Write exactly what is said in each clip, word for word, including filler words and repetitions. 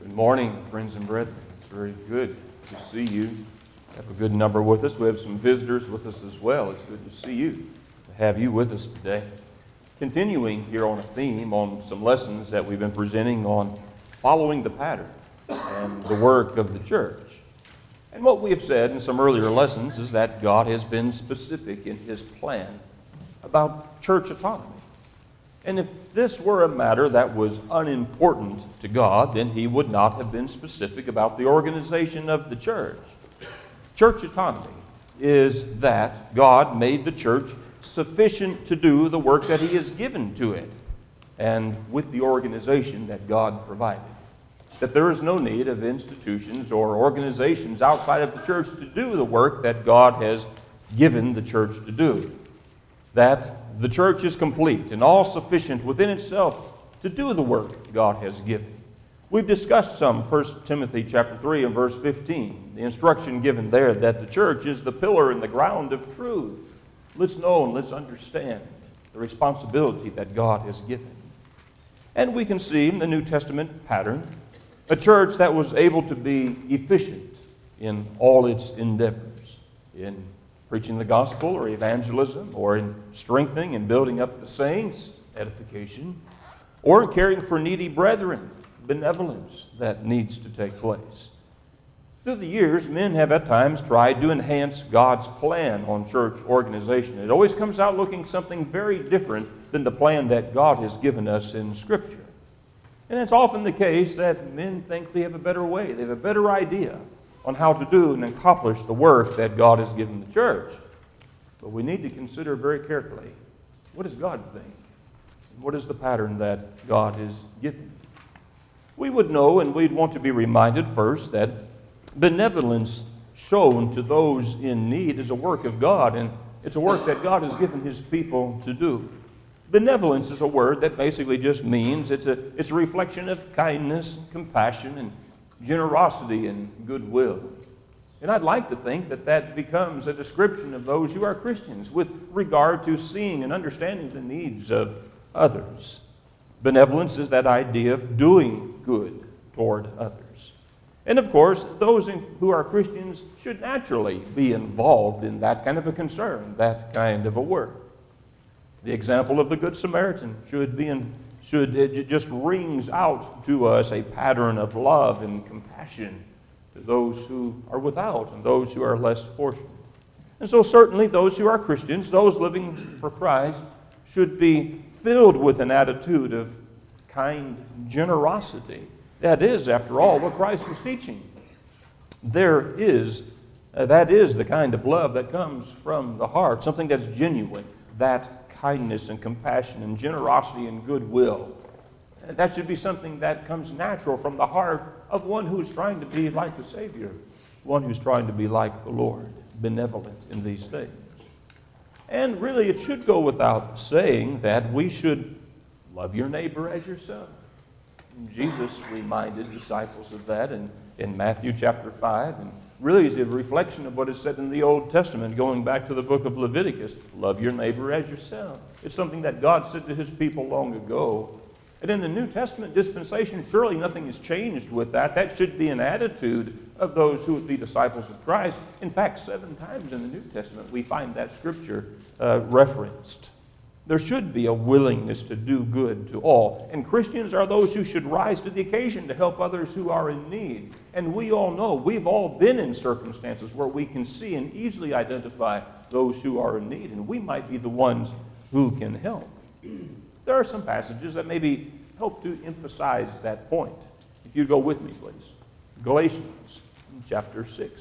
Good morning, friends and brethren. It's very good to see you. We have a good number with us. We have some visitors with us as well. It's good to see you, to have you with us today. Continuing here on a theme on some lessons that we've been presenting on following the pattern and the work of the church. And what we have said in some earlier lessons is that God has been specific in His plan about church autonomy. And if this were a matter that was unimportant to God, then He would not have been specific about the organization of the church. Church autonomy is that God made the church sufficient to do the work that He has given to it, and with the organization that God provided. That there is no need of institutions or organizations outside of the church to do the work that God has given the church to do. That the church is complete and all-sufficient within itself to do the work God has given. We've discussed some, First Timothy chapter three and verse fifteen, the instruction given there that the church is the pillar and the ground of truth. Let's know and let's understand the responsibility that God has given. And we can see in the New Testament pattern a church that was able to be efficient in all its endeavors, in preaching the gospel or evangelism, or in strengthening and building up the saints, edification, or in caring for needy brethren, benevolence that needs to take place. Through the years, men have at times tried to enhance God's plan on church organization. It always comes out looking something very different than the plan that God has given us in Scripture. And it's often the case that men think they have a better way, they have a better idea on how to do and accomplish the work that God has given the church. But we need to consider very carefully, what does God think? And what is the pattern that God has given? We would know and we'd want to be reminded first that benevolence shown to those in need is a work of God, and it's a work that God has given His people to do. Benevolence is a word that basically just means it's a, it's a reflection of kindness, compassion, and generosity and goodwill. And I'd like to think that that becomes a description of those who are Christians with regard to seeing and understanding the needs of others. Benevolence is that idea of doing good toward others. And of course, those who are Christians should naturally be involved in that kind of a concern, that kind of a work. The example of the Good Samaritan should be in should it just rings out to us a pattern of love and compassion to those who are without and those who are less fortunate. And so certainly those who are Christians, those living for Christ, should be filled with an attitude of kind generosity. That is, after all, what Christ was teaching. There is, uh, that is the kind of love that comes from the heart, something that's genuine, that kindness and compassion and generosity and goodwill. That should be something that comes natural from the heart of one who is trying to be like the Savior, one who's trying to be like the Lord, benevolent in these things. And really, it should go without saying that we should love your neighbor as yourself. And Jesus reminded disciples of that in, in Matthew chapter five, and really is a reflection of what is said in the Old Testament, going back to the book of Leviticus. Love your neighbor as yourself. It's something that God said to His people long ago. And in the New Testament dispensation, surely nothing has changed with that. That should be an attitude of those who would be disciples of Christ. In fact, seven times in the New Testament we find that scripture uh, referenced. There should be a willingness to do good to all. And Christians are those who should rise to the occasion to help others who are in need. And we all know, we've all been in circumstances where we can see and easily identify those who are in need, and we might be the ones who can help. There are some passages that maybe help to emphasize that point. If you go with me, please. Galatians chapter six.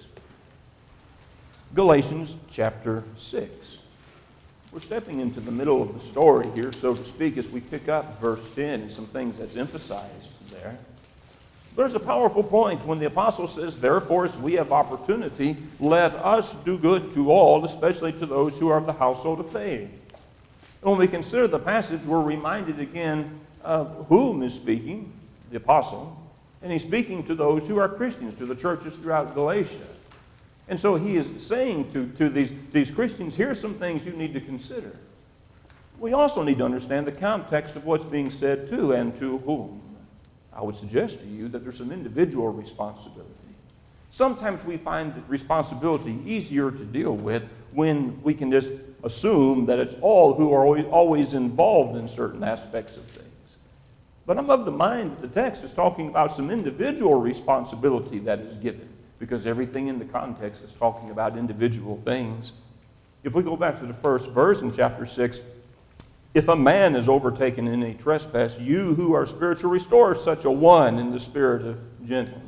Galatians chapter six. We're stepping into the middle of the story here, so to speak, as we pick up verse ten and some things that's emphasized there. There's a powerful point when the apostle says, therefore, as we have opportunity, let us do good to all, especially to those who are of the household of faith. And when we consider the passage, we're reminded again of whom is speaking, the apostle, and he's speaking to those who are Christians, to the churches throughout Galatia. And so he is saying to, to these, these Christians, here's some things you need to consider. We also need to understand the context of what's being said to and to whom. I would suggest to you that there's some individual responsibility. Sometimes we find responsibility easier to deal with when we can just assume that it's all who are always, always involved in certain aspects of things. But I'm of the mind that the text is talking about some individual responsibility that is given, because everything in the context is talking about individual things. If we go back to the first verse in chapter six, if a man is overtaken in a trespass, you who are spiritual, restore such a one in the spirit of gentleness.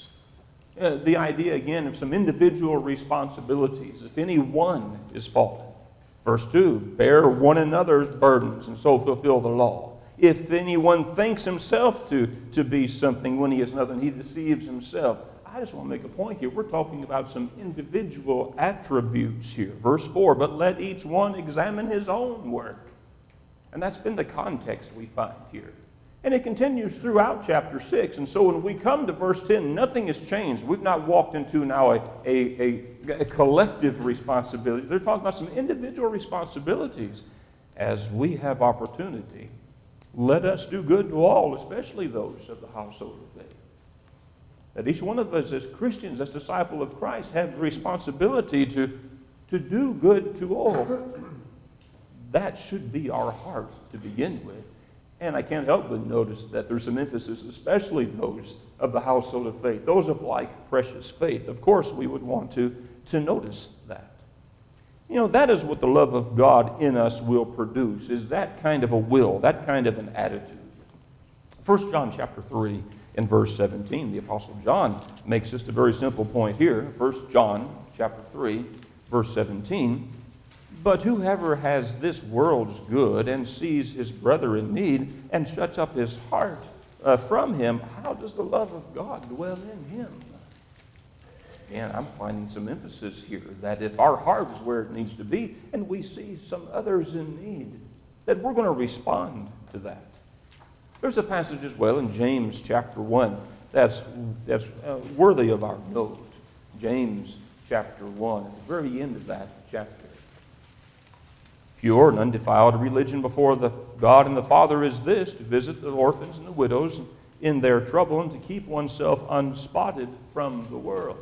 Uh, the idea, again, of some individual responsibilities. If any one is faulted. Verse two, bear one another's burdens and so fulfill the law. If anyone thinks himself to, to be something when he is nothing, he deceives himself. I just want to make a point here. We're talking about some individual attributes here. Verse four, but let each one examine his own work. And that's been the context we find here. And it continues throughout chapter six. And so when we come to verse ten, nothing has changed. We've not walked into now a, a, a, a collective responsibility. They're talking about some individual responsibilities. As we have opportunity, let us do good to all, especially those of the household of faith. That each one of us as Christians, as disciples of Christ, have the responsibility to, to do good to all. That should be our heart to begin with. And I can't help but notice that there's some emphasis, especially those of the household of faith, those of like precious faith. Of course, we would want to, to notice that. You know, that is what the love of God in us will produce, is that kind of a will, that kind of an attitude. First John chapter three and verse seventeen, the Apostle John makes just a very simple point here. First John chapter three, verse seventeen. But whoever has this world's good and sees his brother in need and shuts up his heart uh, from him, how does the love of God dwell in him? And I'm finding some emphasis here that if our heart is where it needs to be and we see some others in need, that we're going to respond to that. There's a passage as well in James chapter one that's, that's uh, worthy of our note. James chapter one, at the very end of that chapter. Pure and undefiled religion before the God and the Father is this, to visit the orphans and the widows in their trouble and to keep oneself unspotted from the world.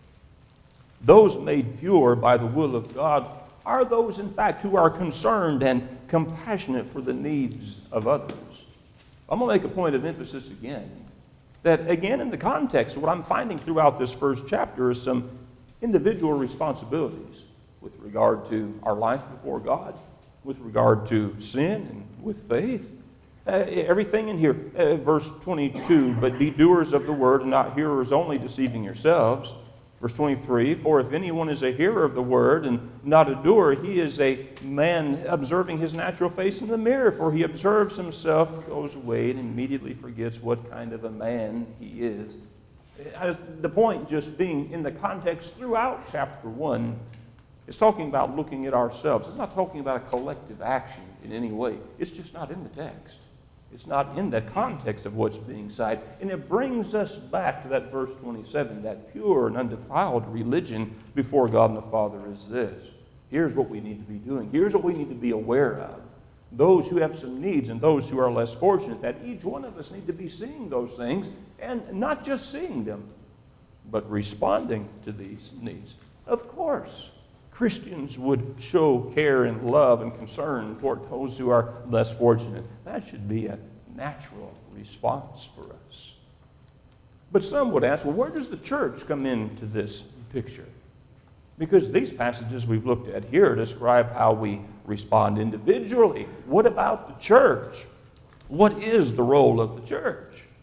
Those made pure by the will of God are those, in fact, who are concerned and compassionate for the needs of others. I'm going to make a point of emphasis again, that again in the context, what I'm finding throughout this first chapter is some individual responsibilities with regard to our life before God, with regard to sin and with faith. Uh, everything in here. Uh, verse twenty-two, but be doers of the word and not hearers only, deceiving yourselves. Verse twenty-three, for if anyone is a hearer of the word and not a doer, he is a man observing his natural face in the mirror, for he observes himself, goes away, and immediately forgets what kind of a man he is. Uh, the point just being in the context throughout chapter one, it's talking about looking at ourselves. It's not talking about a collective action in any way. It's just not in the text. It's not in the context of what's being said. And it brings us back to that verse twenty-seven, that pure and undefiled religion before God and the Father is this. Here's what we need to be doing. Here's what we need to be aware of. Those who have some needs and those who are less fortunate, that each one of us need to be seeing those things, and not just seeing them, but responding to these needs. Of course, Christians would show care and love and concern toward those who are less fortunate. That should be a natural response for us. But some would ask, well, where does the church come into this picture? Because these passages we've looked at here describe how we respond individually. What about the church? What is the role of the church?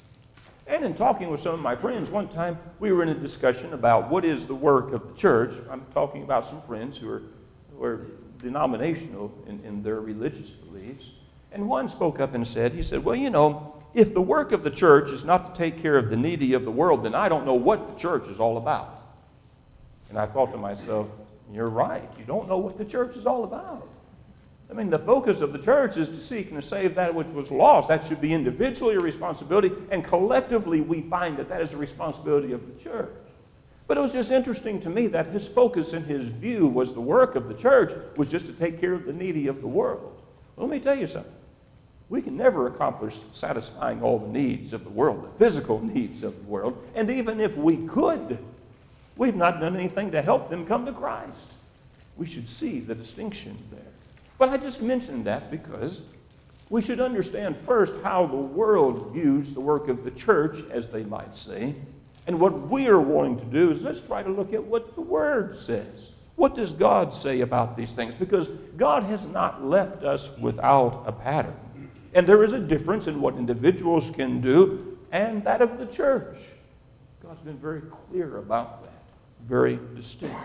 And in talking with some of my friends, one time we were in a discussion about what is the work of the church. I'm talking about some friends who are, who are denominational in, in their religious beliefs. And one spoke up and said, he said, well, you know, if the work of the church is not to take care of the needy of the world, then I don't know what the church is all about. And I thought to myself, you're right. You don't know what the church is all about. I mean, the focus of the church is to seek and to save that which was lost. That should be individually a responsibility, and collectively we find that that is a responsibility of the church. But it was just interesting to me that his focus and his view was the work of the church was just to take care of the needy of the world. Well, let me tell you something. We can never accomplish satisfying all the needs of the world, the physical needs of the world. And even if we could, we've not done anything to help them come to Christ. We should see the distinction there. But I just mentioned that because we should understand first how the world views the work of the church, as they might say. And what we are wanting to do is let's try to look at what the Word says. What does God say about these things? Because God has not left us without a pattern. And there is a difference in what individuals can do and that of the church. God's been very clear about that, very distinct.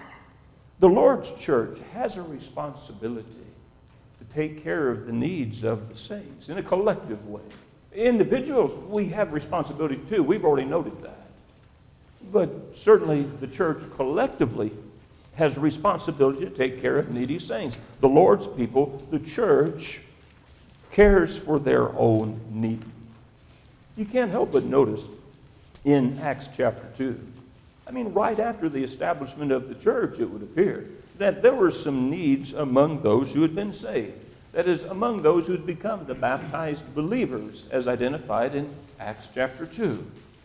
The Lord's church has a responsibility to take care of the needs of the saints in a collective way. Individuals, we have responsibility too. We've already noted that. But certainly the church collectively has a responsibility to take care of needy saints. The Lord's people, the church, cares for their own need. You can't help but notice in Acts chapter two, I mean, right after the establishment of the church, it would appear, that there were some needs among those who had been saved. That is, among those who had become the baptized believers, as identified in Acts chapter two.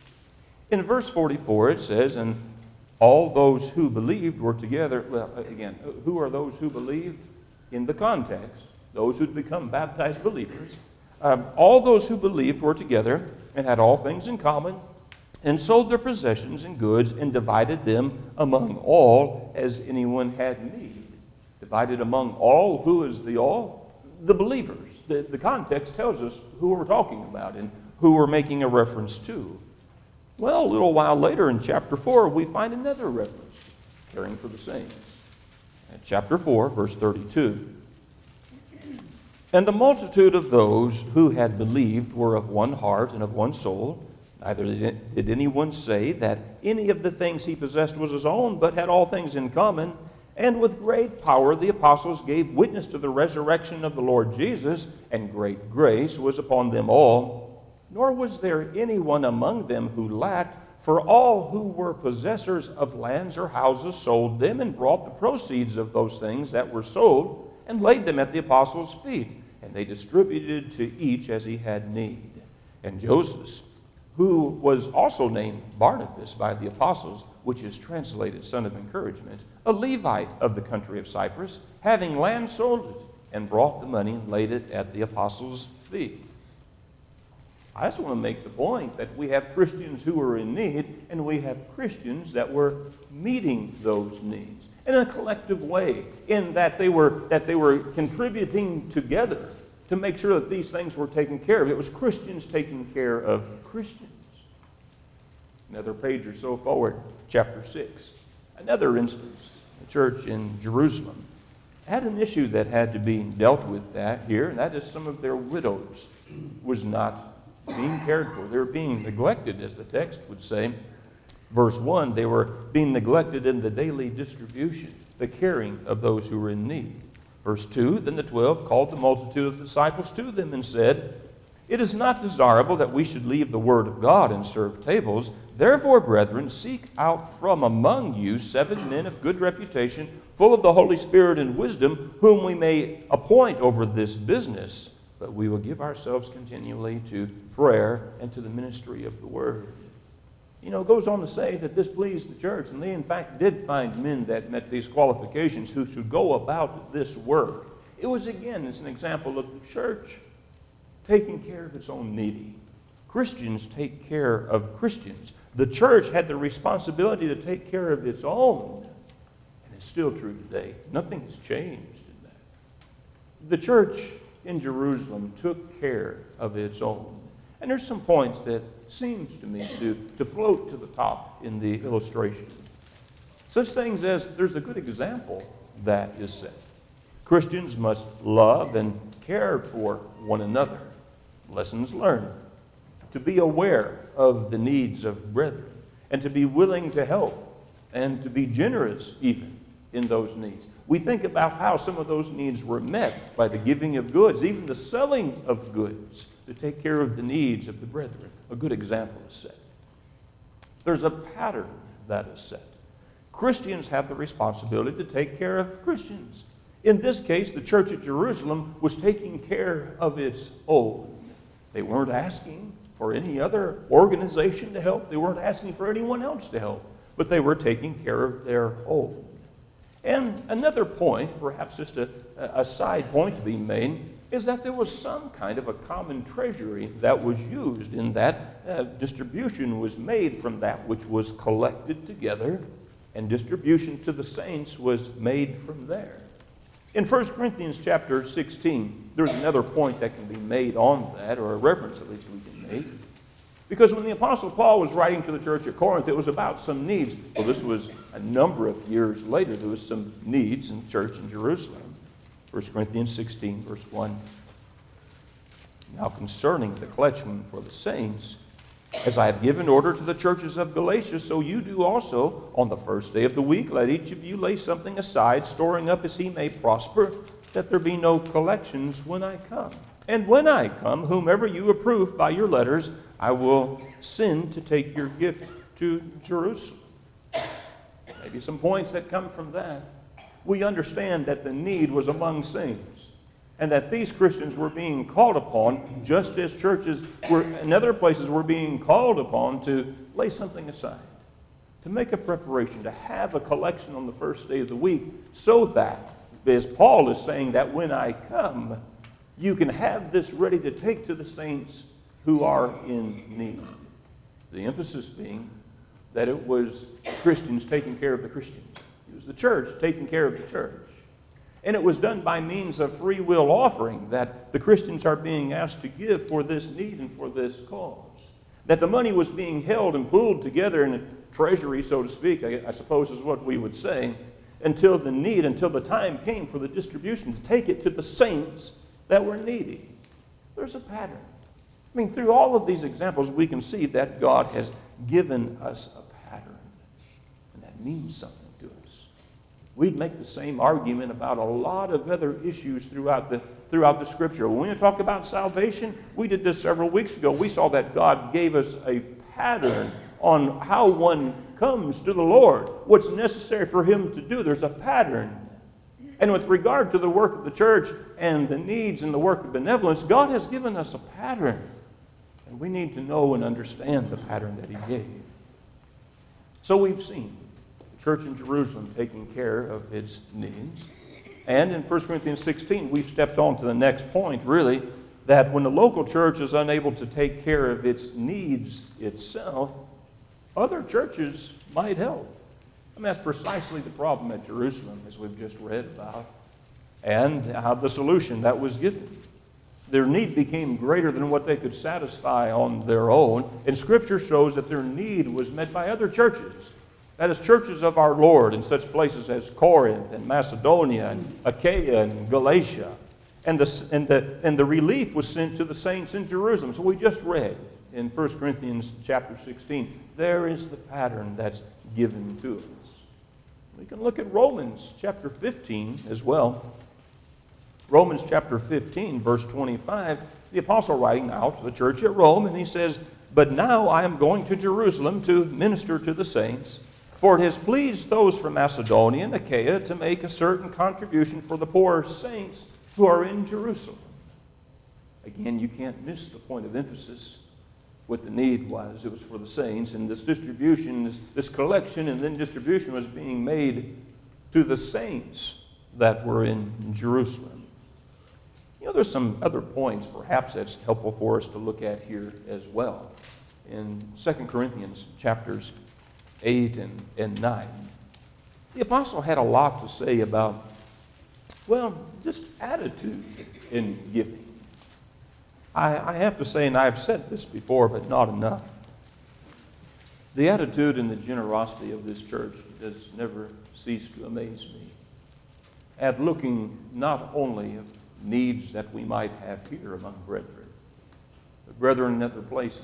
In verse forty-four, it says, and all those who believed were together. Well, again, who are those who believed? In the context, those who had become baptized believers. Um, all those who believed were together and had all things in common, and sold their possessions and goods, and divided them among all as anyone had need. Divided among all. Who is the all? The believers. The, the context tells us who we're talking about and who we're making a reference to. Well, a little while later in chapter four, we find another reference, caring for the saints. At chapter four, verse thirty-two. And the multitude of those who had believed were of one heart and of one soul. Neither did anyone say that any of the things he possessed was his own, but had all things in common. And with great power the apostles gave witness to the resurrection of the Lord Jesus, and great grace was upon them all. Nor was there anyone among them who lacked, for all who were possessors of lands or houses sold them and brought the proceeds of those things that were sold and laid them at the apostles' feet, and they distributed to each as he had need. And Joseph, who was also named Barnabas by the apostles, which is translated son of encouragement, a Levite of the country of Cyprus, having land sold it, and brought the money and laid it at the apostles' feet. I just want to make the point that we have Christians who are in need, and we have Christians that were meeting those needs in a collective way, in that they were, that they were contributing together to make sure that these things were taken care of. It was Christians taking care of Christians. Another page or so forward, chapter six. Another instance, the church in Jerusalem had an issue that had to be dealt with that here, and that is some of their widows was not being cared for. They were being neglected, as the text would say. Verse one, they were being neglected in the daily distribution, the caring of those who were in need. Verse two, then the twelve called the multitude of the disciples to them and said, it is not desirable that we should leave the word of God and serve tables. Therefore, brethren, seek out from among you seven men of good reputation, full of the Holy Spirit and wisdom, whom we may appoint over this business. But we will give ourselves continually to prayer and to the ministry of the word. You know, it goes on to say that this pleased the church, and they in fact did find men that met these qualifications who should go about this work. It was, again, it's an example of the church taking care of its own needy. Christians take care of Christians. The church had the responsibility to take care of its own, and it's still true today. Nothing has changed in that. The church in Jerusalem took care of its own. And there's some points that seems to me to, to float to the top in the illustration. Such things as there's a good example that is set. Christians must love and care for one another. Lessons learned. To be aware of the needs of brethren, and to be willing to help, and to be generous even in those needs. We think about how some of those needs were met by the giving of goods, even the selling of goods to take care of the needs of the brethren. A good example is set. There's a pattern that is set. Christians have the responsibility to take care of Christians. In this case, the church at Jerusalem was taking care of its own. They weren't asking for any other organization to help. They weren't asking for anyone else to help, but they were taking care of their own. And another point, perhaps just a, a side point to be made, is that there was some kind of a common treasury that was used in that uh, distribution was made from that which was collected together, and distribution to the saints was made from there. In First Corinthians chapter sixteen, there's another point that can be made on that, or a reference at least we can make. Because when the Apostle Paul was writing to the church at Corinth, it was about some needs. Well, this was a number of years later. There was some needs in the church in Jerusalem. First Corinthians sixteen, verse one. Now concerning the collection for the saints, as I have given order to the churches of Galatia, so you do also. On the first day of the week, let each of you lay something aside, storing up as he may prosper, that there be no collections when I come. And when I come, whomever you approve by your letters, I will send to take your gift to Jerusalem. Maybe some points that come from that. We understand that the need was among saints, and that these Christians were being called upon, just as churches were in other places were being called upon to lay something aside, to make a preparation, to have a collection on the first day of the week, so that, as Paul is saying, that when I come, you can have this ready to take to the saints who are in need. The emphasis being that it was Christians taking care of the Christians. It was the church taking care of the church. And it was done by means of free will offering that the Christians are being asked to give for this need and for this cause. That the money was being held and pooled together in a treasury, so to speak, I, I suppose is what we would say, until the need, until the time came for the distribution to take it to the saints that were needy. There's a pattern. I mean, through all of these examples, we can see that God has given us a pattern, and that means something to us. We'd make the same argument about a lot of other issues throughout the, throughout the Scripture. When we talk about salvation, we did this several weeks ago. We saw that God gave us a pattern on how one comes to the Lord, what's necessary for him to do. There's a pattern. And with regard to the work of the church and the needs and the work of benevolence, God has given us a pattern. And we need to know and understand the pattern that he gave. So we've seen the church in Jerusalem taking care of its needs. And in First Corinthians sixteen, we've stepped on to the next point, really, that when the local church is unable to take care of its needs itself, other churches might help. And that's precisely the problem at Jerusalem, as we've just read about, and how the solution that was given. Their need became greater than what they could satisfy on their own, and Scripture shows that their need was met by other churches. That is, churches of our Lord in such places as Corinth and Macedonia and Achaia and Galatia. And the, and, the, and the relief was sent to the saints in Jerusalem. So we just read in First Corinthians chapter sixteen, there is the pattern that's given to us. We can look at Romans chapter fifteen as well. Romans chapter fifteen, verse twenty-five, the apostle writing now to the church at Rome, and he says, "But now I am going to Jerusalem to minister to the saints, for it has pleased those from Macedonia and Achaia to make a certain contribution for the poor saints who are in Jerusalem." Again, you can't miss the point of emphasis. What the need was, it was for the saints, and this distribution, this, this collection and then distribution was being made to the saints that were in Jerusalem. You know, there's some other points perhaps that's helpful for us to look at here as well. In Second Corinthians chapters eight and, and nine, the apostle had a lot to say about, well, just attitude in giving. I, I have to say, and I've said this before, but not enough, the attitude and the generosity of this church does never cease to amaze me at looking not only at needs that we might have here among brethren, but brethren in other places.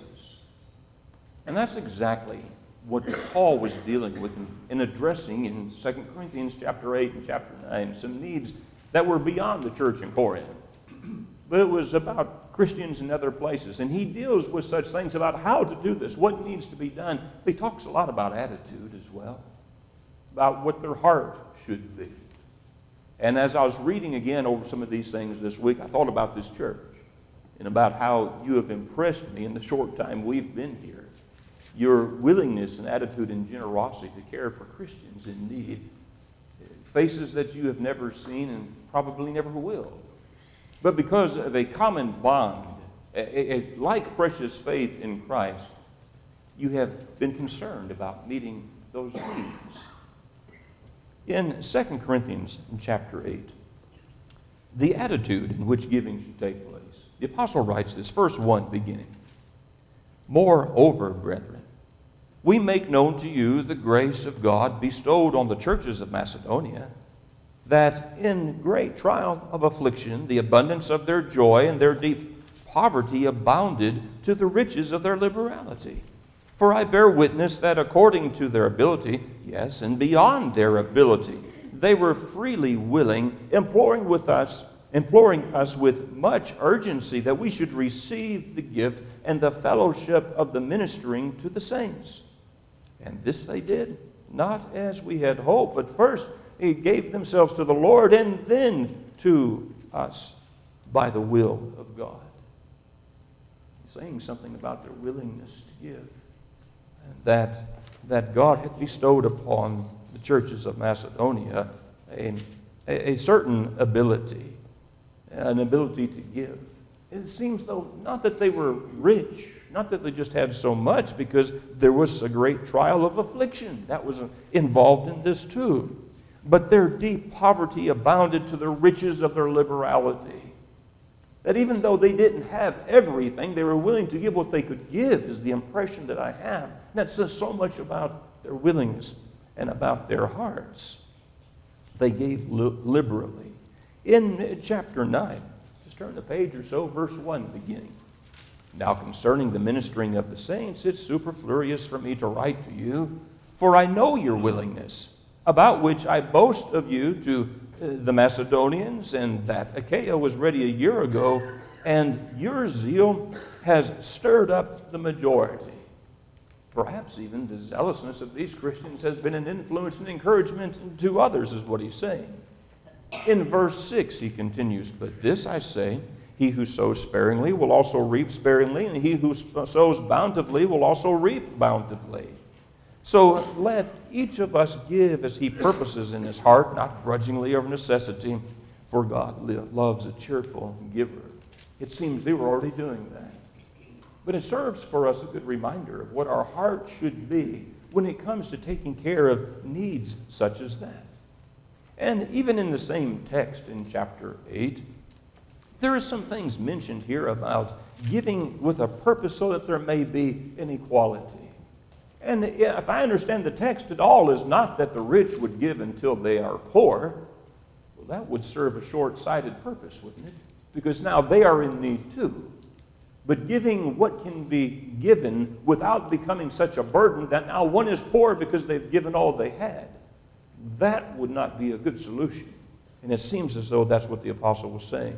And that's exactly what Paul was dealing with in, in addressing in Second Corinthians chapter eight and chapter nine, some needs that were beyond the church in Corinth. But it was about Christians in other places. And he deals with such things about how to do this, what needs to be done. He talks a lot about attitude as well, about what their heart should be. And as I was reading again over some of these things this week, I thought about this church and about how you have impressed me in the short time we've been here. Your willingness and attitude and generosity to care for Christians in need. Faces that you have never seen and probably never will. But because of a common bond, a, a like precious faith in Christ, you have been concerned about meeting those needs. In Second Corinthians in chapter eight, the attitude in which giving should take place, the apostle writes this, verse one beginning. Moreover, brethren, we make known to you the grace of God bestowed on the churches of Macedonia, that in great trial of affliction, the abundance of their joy and their deep poverty abounded to the riches of their liberality. For I bear witness that according to their ability, yes, and beyond their ability, they were freely willing, imploring with us, imploring us with much urgency that we should receive the gift and the fellowship of the ministering to the saints. And this they did, not as we had hoped, but first they gave themselves to the Lord and then to us by the will of God. He's saying something about their willingness to give. That, that God had bestowed upon the churches of Macedonia a, a, a certain ability, an ability to give. It seems though not that they were rich, not that they just had so much, because there was a great trial of affliction that was involved in this too. But their deep poverty abounded to the riches of their liberality. That even though they didn't have everything, they were willing to give what they could give, is the impression that I have. And that says so much about their willingness and about their hearts. They gave li- liberally. In chapter nine, just turn the page or so, verse one beginning. Now concerning the ministering of the saints, it's superfluous for me to write to you, for I know your willingness, about which I boast of you to the Macedonians, and that Achaia was ready a year ago, and your zeal has stirred up the majority. Perhaps even the zealousness of these Christians has been an influence and encouragement to others, is what he's saying. In verse six, he continues, but this I say, he who sows sparingly will also reap sparingly, and he who sows bountifully will also reap bountifully. So let each of us give as he purposes in his heart, not grudgingly or of necessity, for God loves a cheerful giver. It seems they were already doing that. But it serves for us a good reminder of what our heart should be when it comes to taking care of needs such as that. And even in the same text in chapter eight, there are some things mentioned here about giving with a purpose so that there may be an equality. And if I understand the text at all, is not that the rich would give until they are poor. Well, that would serve a short-sighted purpose, wouldn't it? Because now they are in need too. But giving what can be given without becoming such a burden that now one is poor because they've given all they had, that would not be a good solution. And it seems as though that's what the apostle was saying.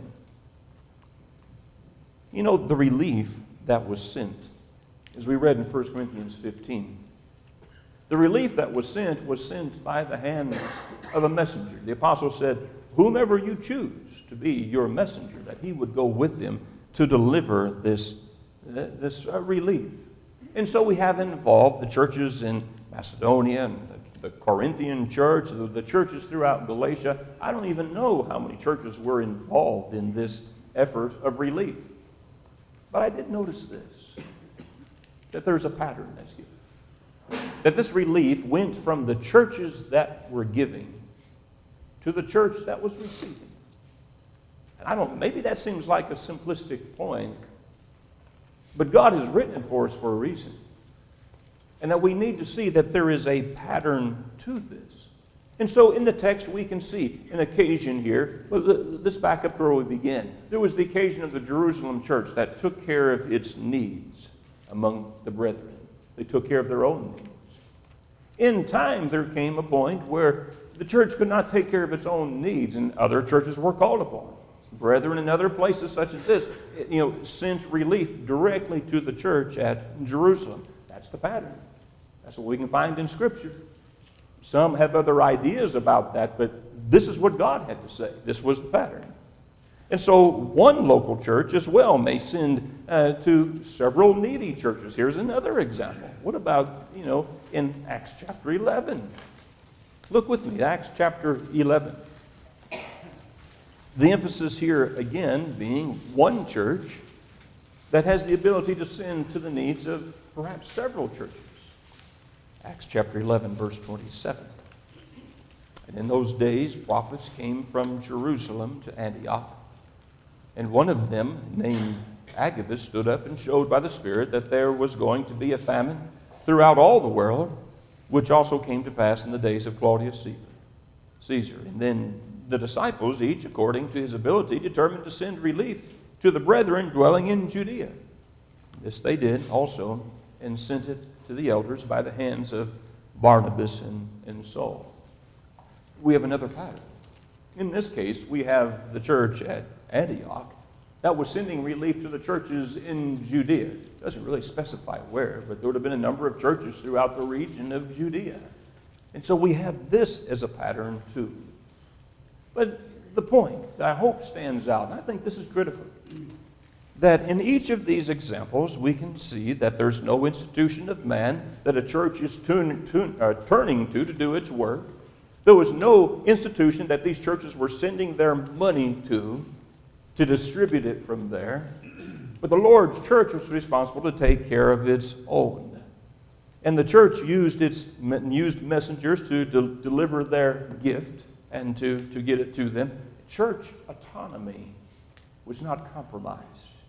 You know, the relief that was sent, as we read in First Corinthians fifteen, the relief that was sent was sent by the hand of a messenger. The apostle said, whomever you choose to be your messenger, that he would go with them to deliver this, this uh, relief. And so we have involved the churches in Macedonia and the, the Corinthian church, the, the churches throughout Galatia. I don't even know how many churches were involved in this effort of relief. But I did notice this, that there's a pattern that's given. That this relief went from the churches that were giving to the church that was receiving. And I don't, maybe that seems like a simplistic point, but God has written it for us for a reason. And that we need to see that there is a pattern to this. And so in the text we can see an occasion here. Well, let's back up to where we begin. There was the occasion of the Jerusalem church that took care of its needs among the brethren. They took care of their own needs. In time there came a point where the church could not take care of its own needs, and other churches were called upon. Brethren in other places such as this, you know, sent relief directly to the church at Jerusalem. That's the pattern. That's what we can find in Scripture. Some have other ideas about that, but this is what God had to say. This was the pattern. And so one local church as well may send uh, to several needy churches. Here's another example. What about, you know, in Acts chapter eleven? Look with me, Acts chapter eleven. The emphasis here, again, being one church that has the ability to send to the needs of perhaps several churches. Acts chapter eleven, verse twenty-seven. And in those days, prophets came from Jerusalem to Antioch. And one of them, named Agabus, stood up and showed by the Spirit that there was going to be a famine throughout all the world, which also came to pass in the days of Claudius Caesar. And then the disciples, each according to his ability, determined to send relief to the brethren dwelling in Judea. This they did also, and sent it to the elders by the hands of Barnabas and, and Saul. We have another pattern. In this case, we have the church at Antioch that was sending relief to the churches in Judea. It doesn't really specify where, but there would have been a number of churches throughout the region of Judea. And so we have this as a pattern too. But the point that I hope stands out, and I think this is critical, that in each of these examples we can see that there's no institution of man that a church is tun- tun- uh, turning to to do its work. There was no institution that these churches were sending their money to to distribute it from there. But the Lord's church was responsible to take care of its own. And the church used its used messengers to de- deliver their gift and to, to get it to them. Church autonomy was not compromised.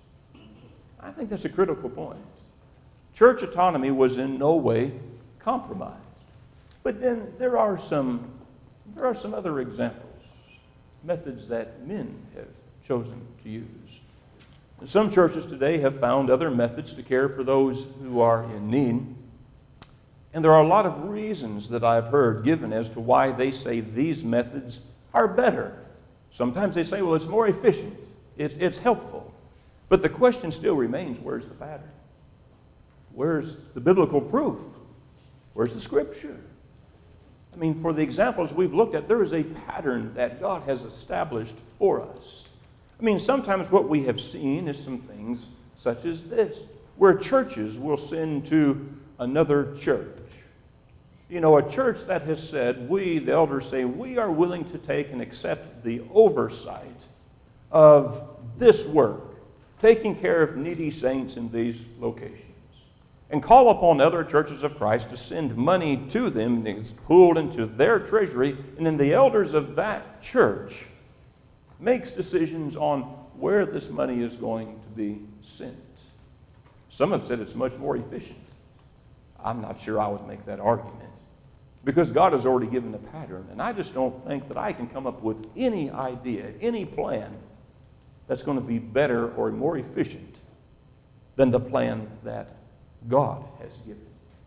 I think that's a critical point. Church autonomy was in no way compromised. But then there are some, there are some other examples, methods that men have chosen to use. And some churches today have found other methods to care for those who are in need. And there are a lot of reasons that I've heard given as to why they say these methods are better. Sometimes they say, well, it's more efficient, it's, it's helpful. But the question still remains, where's the pattern? Where's the biblical proof? Where's the scripture? I mean, for the examples we've looked at, there is a pattern that God has established for us. I mean, sometimes what we have seen is some things such as this, where churches will send to another church. You know, a church that has said, we, the elders say, we are willing to take and accept the oversight of this work, taking care of needy saints in these locations, and call upon other churches of Christ to send money to them. It's pooled into their treasury, and then the elders of that church makes decisions on where this money is going to be sent. Some have said it's much more efficient. I'm not sure I would make that argument, because God has already given a pattern, and I just don't think that I can come up with any idea, any plan that's going to be better or more efficient than the plan that God has given.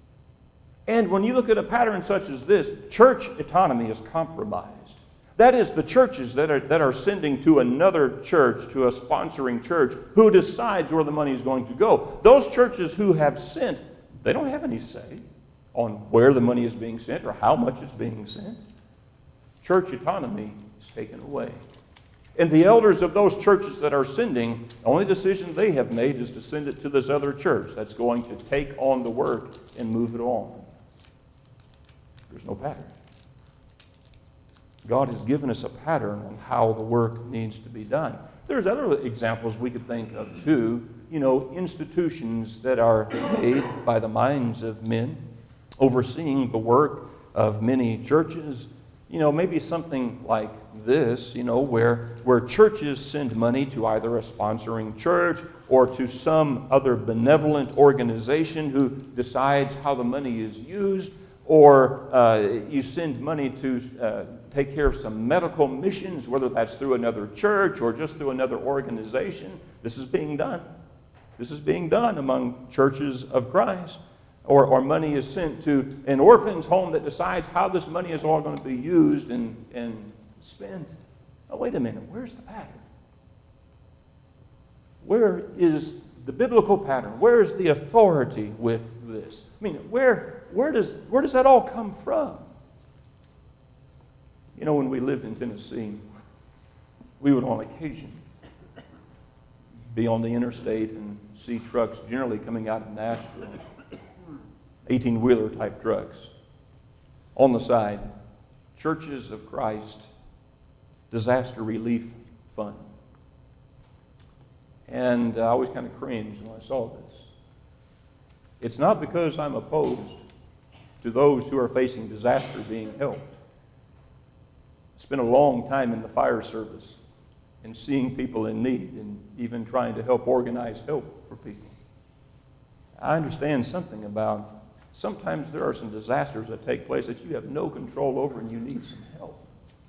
And when you look at a pattern such as this, church autonomy is compromised. That is, the churches that are, that are sending to another church, to a sponsoring church, who decides where the money is going to go. Those churches who have sent, they don't have any say on where the money is being sent or how much it's being sent. Church autonomy is taken away. And the elders of those churches that are sending, the only decision they have made is to send it to this other church that's going to take on the work and move it on. There's no pattern. God has given us a pattern on how the work needs to be done. There's other examples we could think of too. You know, institutions that are made by the minds of men, overseeing the work of many churches. You know, maybe something like this, you know, where, where churches send money to either a sponsoring church or to some other benevolent organization who decides how the money is used, or uh, you send money to uh, take care of some medical missions, whether that's through another church or just through another organization. This is being done. This is being done among churches of Christ. Or, or money is sent to an orphan's home that decides how this money is all going to be used and, and spent. Oh, wait a minute. Where's the pattern? Where is the biblical pattern? Where is the authority with this? I mean, where, where, does, where does that all come from? You know, when we lived in Tennessee, we would on occasion be on the interstate and see trucks generally coming out of Nashville, eighteen-wheeler type trucks. On the side, Churches of Christ Disaster Relief Fund. And I always kind of cringed when I saw this. It's not because I'm opposed to those who are facing disaster being helped. I spent a long time in the fire service and seeing people in need and even trying to help organize help for people. I understand something about sometimes there are some disasters that take place that you have no control over and you need some help.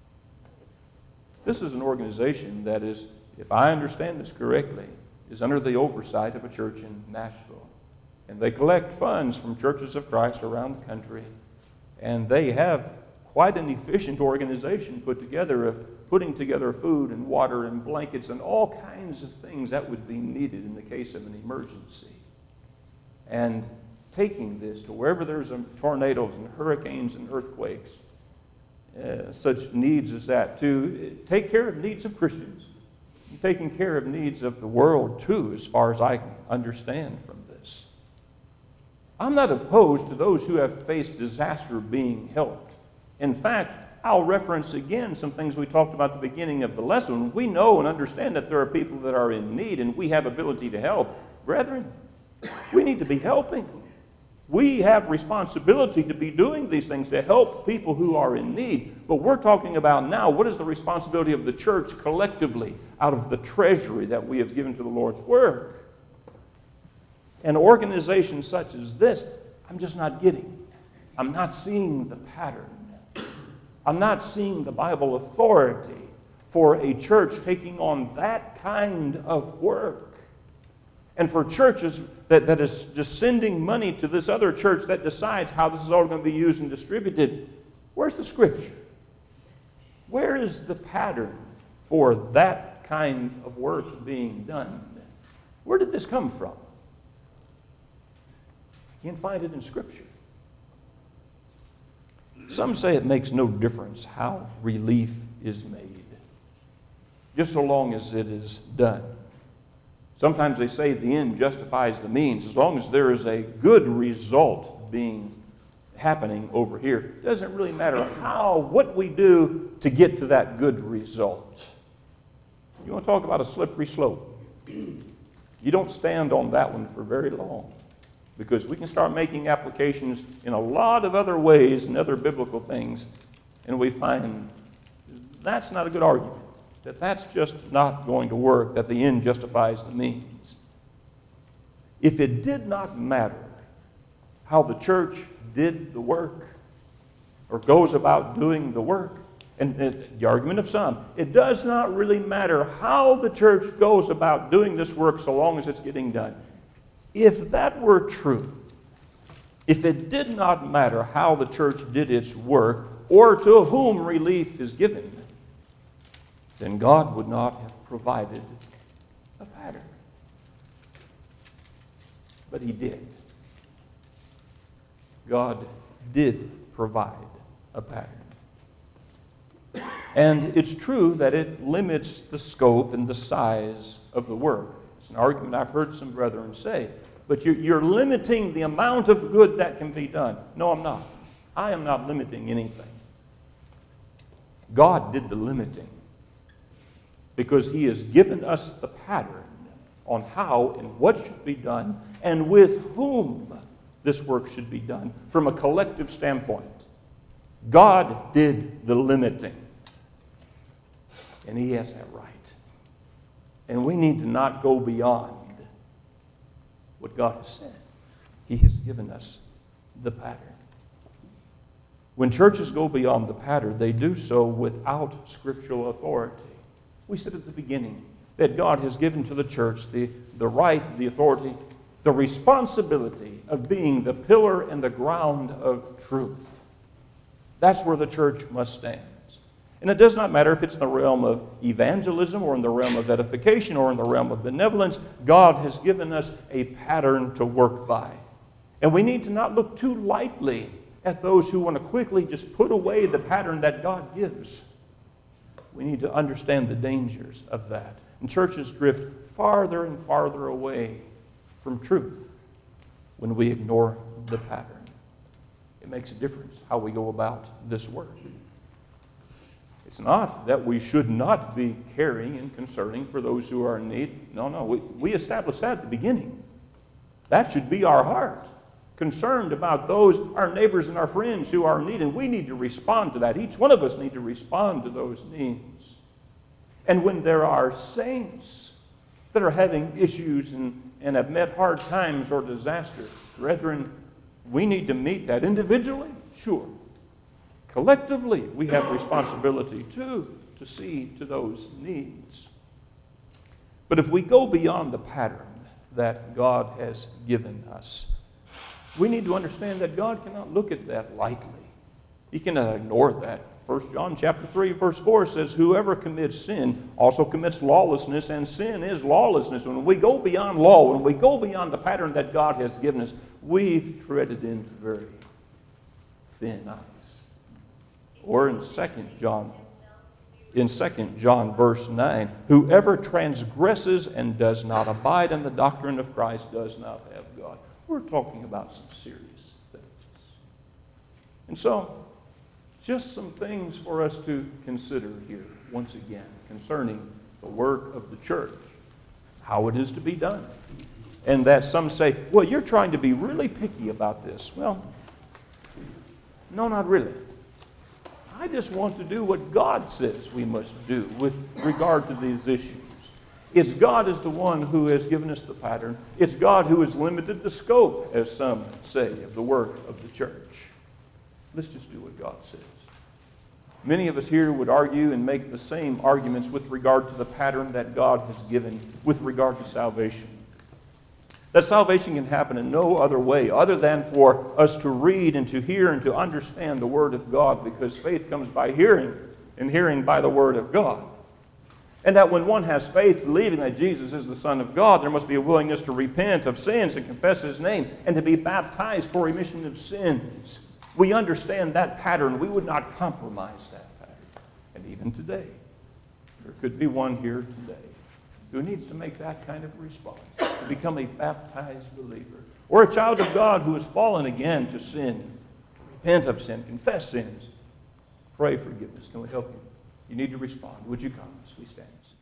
This is an organization that is, if I understand this correctly, is under the oversight of a church in Nashville. And they collect funds from churches of Christ around the country. And they have quite an efficient organization put together of putting together food and water and blankets and all kinds of things that would be needed in the case of an emergency. And taking this to wherever there's tornadoes and hurricanes and earthquakes, uh, such needs as that, to take care of needs of Christians, taking care of needs of the world too, as far as I can understand from this. I'm not opposed to those who have faced disaster being helped. In fact, I'll reference again some things we talked about at the beginning of the lesson. We know and understand that there are people that are in need and we have ability to help. Brethren, we need to be helping. We have responsibility to be doing these things to help people who are in need. But we're talking about now, what is the responsibility of the church collectively out of the treasury that we have given to the Lord's work? An organization such as this, I'm just not getting. I'm not seeing the pattern. I'm not seeing the Bible authority for a church taking on that kind of work. And for churches that, that is just sending money to this other church that decides how this is all going to be used and distributed, where's the Scripture? Where is the pattern for that kind of work being done? Where did this come from? I can't find it in Scripture. Some say it makes no difference how relief is made, just so long as it is done. Sometimes they say the end justifies the means. As long as there is a good result being happening over here, it doesn't really matter how, what we do to get to that good result. You want to talk about a slippery slope? You don't stand on that one for very long, because we can start making applications in a lot of other ways and other biblical things, and we find that's not a good argument. That that's just not going to work, that the end justifies the means. If it did not matter how the church did the work or goes about doing the work, and, and the argument of some, it does not really matter how the church goes about doing this work so long as it's getting done. If that were true, if it did not matter how the church did its work or to whom relief is given, then God would not have provided a pattern. But He did. God did provide a pattern. And it's true that it limits the scope and the size of the work. It's an argument I've heard some brethren say. But you're, you're limiting the amount of good that can be done. No, I'm not. I am not limiting anything. God did the limiting, because He has given us the pattern on how and what should be done and with whom this work should be done from a collective standpoint. God did the limiting, and He has that right. And we need to not go beyond what God has said. He has given us the pattern. When churches go beyond the pattern, they do so without scriptural authority. We said at the beginning that God has given to the church the, the right, the authority, the responsibility of being the pillar and the ground of truth. That's where the church must stand. And it does not matter if it's in the realm of evangelism or in the realm of edification or in the realm of benevolence. God has given us a pattern to work by. And we need to not look too lightly at those who want to quickly just put away the pattern that God gives. We need to understand the dangers of that. And churches drift farther and farther away from truth when we ignore the pattern. It makes a difference how we go about this work. It's not that we should not be caring and concerning for those who are in need. No, no, we, we established that at the beginning. That should be our heart. Concerned about those, our neighbors and our friends who are in need, and we need to respond to that. Each one of us need to respond to those needs. And when there are saints that are having issues and, and have met hard times or disaster, brethren, we need to meet that individually, sure. Collectively, we have responsibility too to see to those needs. But if we go beyond the pattern that God has given us, we need to understand that God cannot look at that lightly. He cannot ignore that. First John chapter three, verse four says, whoever commits sin also commits lawlessness, and sin is lawlessness. When we go beyond law, when we go beyond the pattern that God has given us, we've treaded into very thin ice. Or in Second John, in Second John verse nine, whoever transgresses and does not abide in the doctrine of Christ does not have God. We're talking about some serious things. And so, just some things for us to consider here, once again, concerning the work of the church, how it is to be done. And that some say, well, you're trying to be really picky about this. Well, no, not really. I just want to do what God says we must do with regard to these issues. It's God is the one who has given us the pattern. It's God who has limited the scope, as some say, of the work of the church. Let's just do what God says. Many of us here would argue and make the same arguments with regard to the pattern that God has given with regard to salvation. That salvation can happen in no other way other than for us to read and to hear and to understand the Word of God, because faith comes by hearing and hearing by the Word of God. And that when one has faith, believing that Jesus is the Son of God, there must be a willingness to repent of sins and confess His name and to be baptized for remission of sins. We understand that pattern. We would not compromise that pattern. And even today, there could be one here today who needs to make that kind of response, to become a baptized believer, or a child of God who has fallen again to sin, repent of sin, confess sins, pray forgiveness. Can we help you? You need to respond. Would you come as we stand?